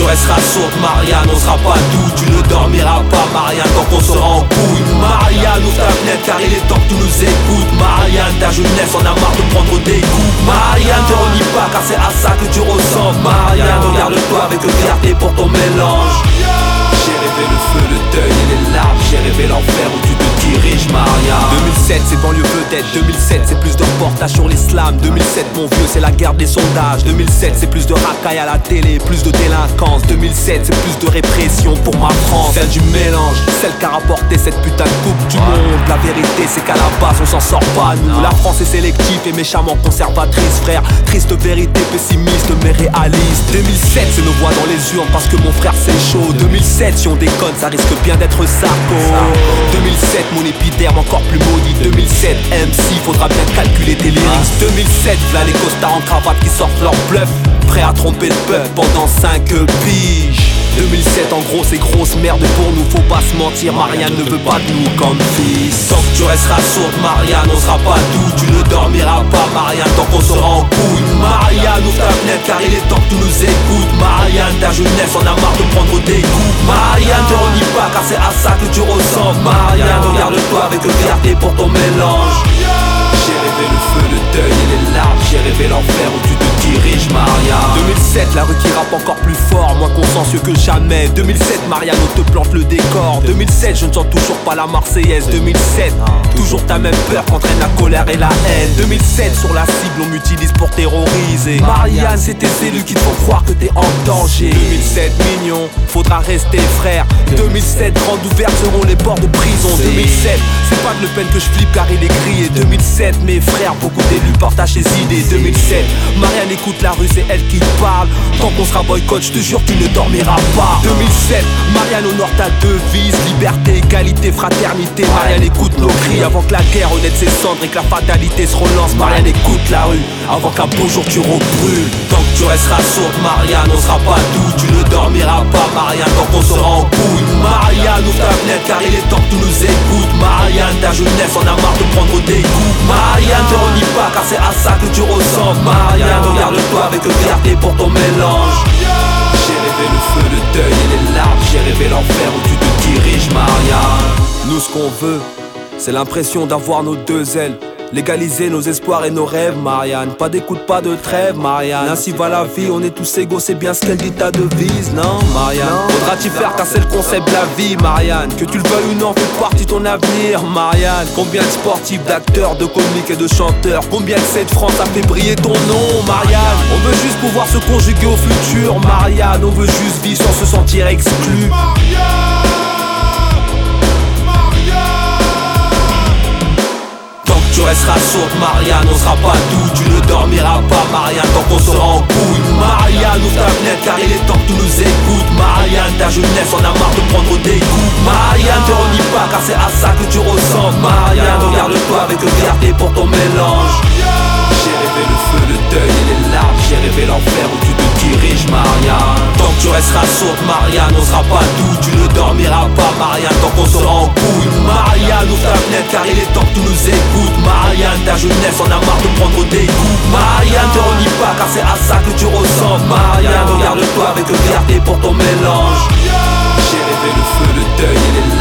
resteras sourde, Marianne, on sera pas doux. Tu ne dormiras pas, Marianne, tant qu'on sera en couille. Marianne, ouvre ta fenêtre car il est temps que tu nous écoutes. Marianne, ta jeunesse en a marre de prendre des coups. Marianne, te renie pas car c'est à ça que tu ressens. Marianne, regarde-toi avec fierté pour ton mélange. J'ai rêvé le feu, le deuil et les larmes. J'ai rêvé l'enfer où tu te diriges, Marianne. 2007 c'est banlieue vedette, 2007 c'est plus de reportages sur l'islam. 2007 mon vieux c'est la guerre des sondages. 2007 c'est plus de racailles à la télé, plus de délinquance. 2007 c'est plus de répression pour ma France. Celle du mélange, celle qui a rapporté cette putain de coupe du monde. La vérité c'est qu'à la base on s'en sort pas nous. La France est sélective et méchamment conservatrice, frère. Triste vérité, pessimiste mais réaliste. 2007 c'est nos voix dans les urnes parce que mon frère c'est chaud. 2007 si on déconne ça risque bien d'être Sarko. 2007 mon épiderme encore plus maudit. 2007 MC faudra bien calculer tes lyrics. 2007 v'là les costards en cravate qui sortent leur bluff, prêts à tromper le peuple pendant 5 piges. 2007 en gros c'est grosse merde pour nous, faut pas se mentir, Marianne ne veut pas de nous comme fils. Tant que tu resteras sourde, Marianne, on sera pas doux. Tu ne dormiras pas, Marianne, tant qu'on sera en couille. Marianne, ouvre ta fenêtre car il est temps que tu nous écoutes. Marianne, ta jeunesse en a marre de prendre des coups. Marianne, te renie pas car c'est à ça que tu ressens. Marianne, regarde-toi avec fierté pour ton mélange. J'ai rêvé le feu, le deuil et les larmes. J'ai rêvé l'enfer où tu te diriges, Marianne. 2007 la rue qui rappe encore plus fort, moins consciencieux que jamais. 2007 Marianne on te plante le décor. 2007 je ne sens toujours pas la Marseillaise. 2007 toujours ta même peur qu'entraîne la colère et la haine. 2007 sur la cible on m'utilise pour terroriser. Marianne c'est tes élus qui te font croire que t'es en danger. 2007 mignon, faudra rester frère. 2007 grandes ouvertes seront les portes de prison. 2007 c'est pas de Le Pen que je flippe car il est grillé. 2007 mes frères, beaucoup d'élus partagent ses idées. 2007 Marianne écoute la rue, c'est elle qui parle. Tant qu'on sera boycott, je te jure tu ne dormiras pas. 2007 Marianne honore ta devise, liberté, égalité, fraternité. Marianne écoute nos cris avant que la guerre honnête ses cendres et que la fatalité se relance. Marianne écoute la rue avant qu'un beau jour tu rebrûles. Tant que tu resteras sourde, Marianne, on sera pas doux. Tu ne dormiras pas, Marianne, tant qu'on sera en couille. Marianne, ouvre ta fenêtre car il est temps que tu nous écoutes. Marianne, ta jeunesse en a marre de prendre des coups. Marianne, te renie pas car c'est à ça que tu ressens. Marianne, regarde-toi avec fierté pour ton mélange. J'ai rêvé le feu, le deuil et les larmes. J'ai rêvé l'enfer où tu te diriges, Marianne. Nous ce qu'on veut, c'est l'impression d'avoir nos deux ailes. Légaliser nos espoirs et nos rêves, Marianne. Pas d'écoute, pas de trêve, Marianne. Ainsi va la vie, on est tous égaux, c'est bien ce qu'elle dit ta devise, non, Marianne? Faudra t'y faire car c'est le concept de la vie, Marianne. Que tu le veuilles ou non, fait partie de ton avenir, Marianne. Combien de sportifs, d'acteurs, de comiques et de chanteurs, combien de cette France a fait briller ton nom, Marianne? On veut juste pouvoir se conjuguer au futur, Marianne. On veut juste vivre sans se sentir exclu. Tu resteras sourde, Marianne, on sera pas doux. Tu ne dormiras pas, Marianne, tant qu'on sera en couille. Marianne, ouvre ta fenêtre car il est temps que tu nous écoutes. Marianne, ta jeunesse en a marre de prendre des coups. Marianne, te renie pas car c'est à ça que tu ressens. Marianne, regarde-toi avec fierté pour ton mélange. J'ai rêvé le feu, le deuil et les larmes. J'ai rêvé l'enfer où tu te diriges, Marianne. Tant que tu resteras sourde, Marianne, on sera pas doux. Tu ne dormiras pas, Marianne, tant qu'on sera en couille. Marianne, ouvre ta fenêtre car il est temps que tu nous écoutes. Marianne, ta jeunesse en a marre de prendre des coups. Marianne, te renie pas car c'est à ça que tu ressens. Marianne, regarde-toi avec fierté pour ton mélange. J'ai rêvé le feu, le deuil et les larmes.